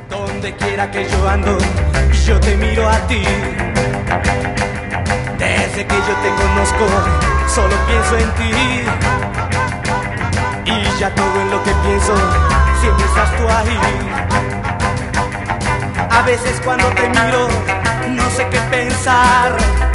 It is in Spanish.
Donde quiera que yo ando, yo te miro a ti. Desde que yo te conozco, solo pienso en ti. Y ya todo en lo que pienso, siempre estás tú ahí. A veces cuando te miro, no sé qué pensar.